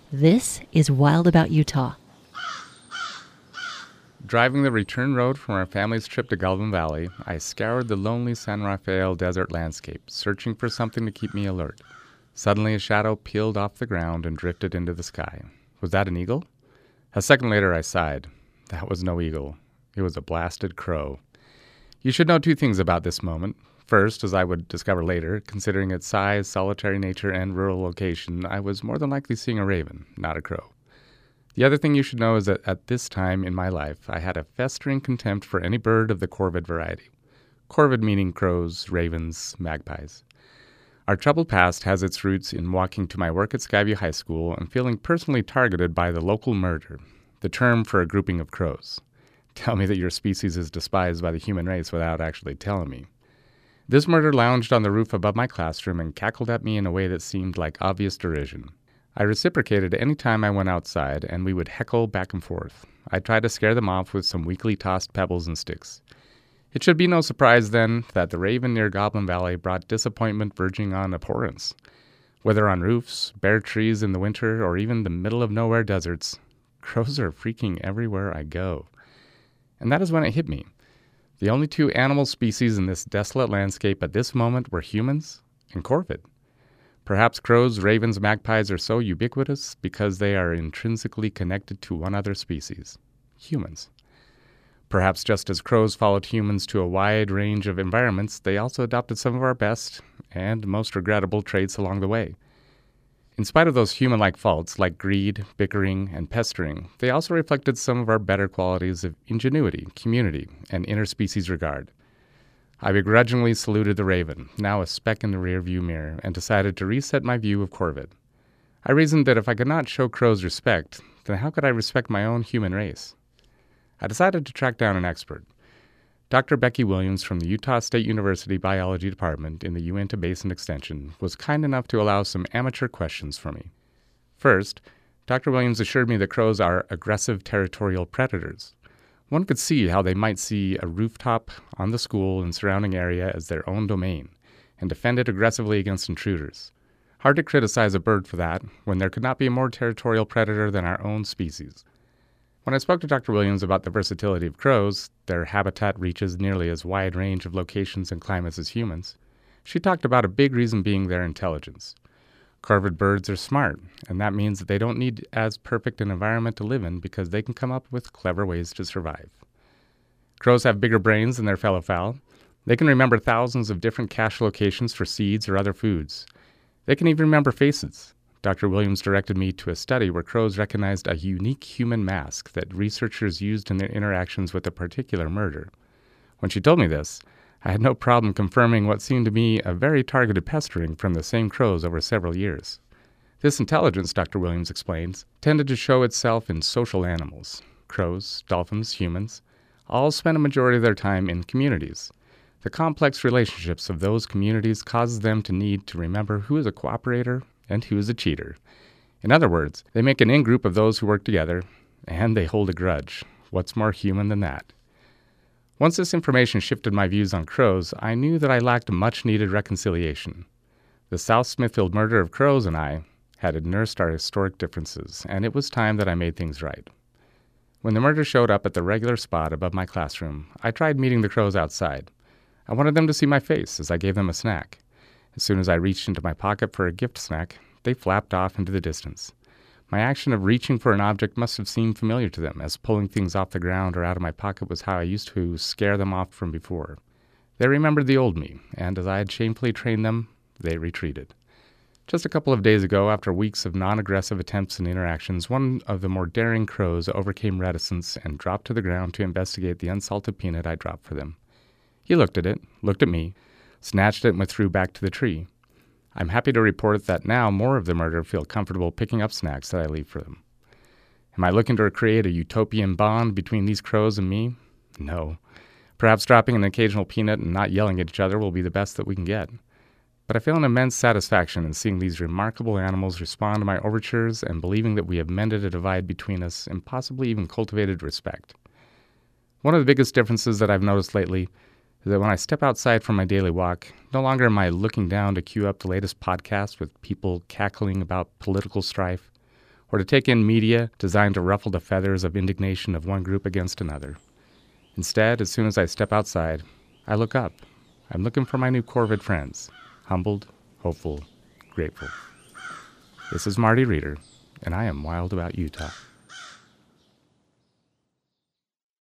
This is Wild About Utah. Driving the return road from our family's trip to Goblin Valley, I scoured the lonely San Rafael desert landscape, searching for something to keep me alert. Suddenly a shadow peeled off the ground and drifted into the sky. Was that an eagle? A second later I sighed. That was no eagle. It was a blasted crow. You should know two things about this moment. First, as I would discover later, considering its size, solitary nature, and rural location, I was more than likely seeing a raven, not a crow. The other thing you should know is that at this time in my life, I had a festering contempt for any bird of the corvid variety. Corvid meaning crows, ravens, magpies. Our troubled past has its roots in walking to my work at Skyview High School and feeling personally targeted by the local murder, the term for a grouping of crows. Tell me that your species is despised by the human race without actually telling me. This murder lounged on the roof above my classroom and cackled at me in a way that seemed like obvious derision. I reciprocated any time I went outside, and we would heckle back and forth. I tried to scare them off with some weakly tossed pebbles and sticks. It should be no surprise, then, that the raven near Goblin Valley brought disappointment verging on abhorrence. Whether on roofs, bare trees in the winter, or even the middle-of-nowhere deserts, crows are freaking everywhere I go. And that is when it hit me. The only two animal species in this desolate landscape at this moment were humans and corvid. Perhaps crows, ravens, magpies are so ubiquitous because they are intrinsically connected to one other species, humans. Perhaps just as crows followed humans to a wide range of environments, they also adopted some of our best and most regrettable traits along the way. In spite of those human-like faults like greed, bickering, and pestering, they also reflected some of our better qualities of ingenuity, community, and interspecies regard. I begrudgingly saluted the raven, now a speck in the rearview mirror, and decided to reset my view of corvid. I reasoned that if I could not show crows respect, then how could I respect my own human race? I decided to track down an expert. Dr. Becky Williams from the Utah State University Biology Department in the Uinta Basin Extension was kind enough to allow some amateur questions for me. First, Dr. Williams assured me that crows are aggressive territorial predators. One could see how they might see a rooftop on the school and surrounding area as their own domain, and defend it aggressively against intruders. Hard to criticize a bird for that, when there could not be a more territorial predator than our own species. When I spoke to Dr. Williams about the versatility of crows, their habitat reaches nearly as wide range of locations and climates as humans, she talked about a big reason being their intelligence. Corvid birds are smart, and that means that they don't need as perfect an environment to live in because they can come up with clever ways to survive. Crows have bigger brains than their fellow fowl. They can remember thousands of different cache locations for seeds or other foods. They can even remember faces. Dr. Williams directed me to a study where crows recognized a unique human mask that researchers used in their interactions with a particular murder. When she told me this, I had no problem confirming what seemed to me a very targeted pestering from the same crows over several years. This intelligence, Dr. Williams explains, tended to show itself in social animals. Crows, dolphins, humans, all spend a majority of their time in communities. The complex relationships of those communities causes them to need to remember who is a cooperator and who is a cheater. In other words, they make an in-group of those who work together, and they hold a grudge. What's more human than that? Once this information shifted my views on crows, I knew that I lacked much-needed reconciliation. The South Smithfield murder of crows and I had nursed our historic differences, and it was time that I made things right. When the murder showed up at the regular spot above my classroom, I tried meeting the crows outside. I wanted them to see my face as I gave them a snack. As soon as I reached into my pocket for a gift snack, they flapped off into the distance. My action of reaching for an object must have seemed familiar to them, as pulling things off the ground or out of my pocket was how I used to scare them off from before. They remembered the old me, and as I had shamefully trained them, they retreated. Just a couple of days ago, after weeks of non-aggressive attempts and interactions, one of the more daring crows overcame reticence and dropped to the ground to investigate the unsalted peanut I dropped for them. He looked at it, looked at me, snatched it and withdrew back to the tree. I'm happy to report that now more of the murder feel comfortable picking up snacks that I leave for them. Am I looking to create a utopian bond between these crows and me? No. Perhaps dropping an occasional peanut and not yelling at each other will be the best that we can get. But I feel an immense satisfaction in seeing these remarkable animals respond to my overtures and believing that we have mended a divide between us and possibly even cultivated respect. One of the biggest differences that I've noticed lately is that when I step outside from my daily walk, no longer am I looking down to queue up the latest podcast with people cackling about political strife or to take in media designed to ruffle the feathers of indignation of one group against another. Instead, as soon as I step outside, I look up. I'm looking for my new Corvid friends, humbled, hopeful, grateful. This is Marty Reeder, and I am wild about Utah.